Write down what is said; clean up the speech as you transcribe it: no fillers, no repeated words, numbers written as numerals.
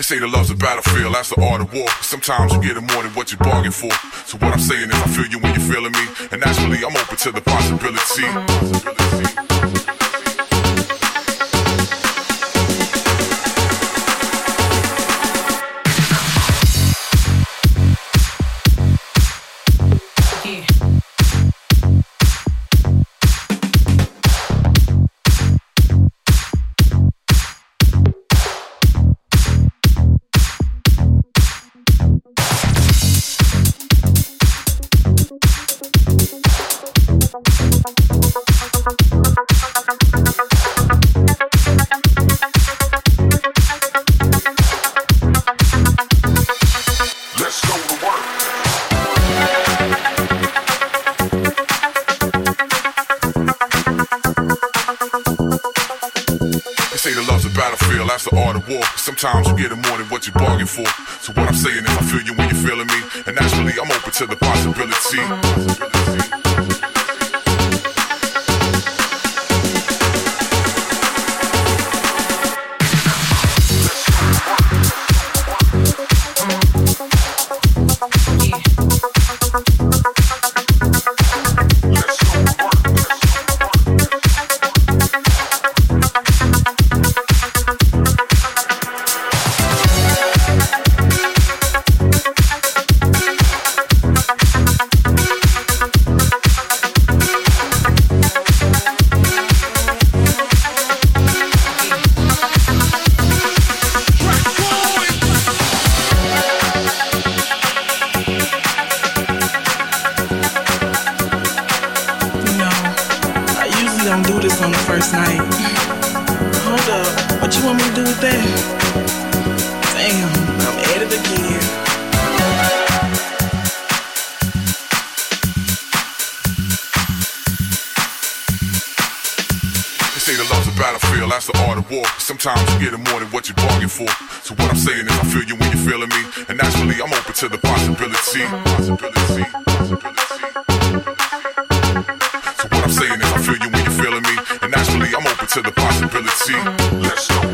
They say the love's a battlefield, that's the art of war. Sometimes you get more than what you bargain for. So what I'm saying is I feel you when you're feeling me, and naturally I'm open to the possibility. That's the art of war. Sometimes you get more than what you bargain for. So what I'm saying is I feel you when you're feeling me, and naturally I'm open to the possibility. Don't do this on the first night. Hold up, what you want me to do with that? Damn, I'm at it again. They say the love's a battlefield, that's the art of war. Sometimes you get more than what you bargain for. So what I'm saying is I feel you when you're feeling me, and naturally I'm open to the possibility. So what I'm saying is I feel you when you're feeling me, and naturally I'm open to the possibility. Let's go.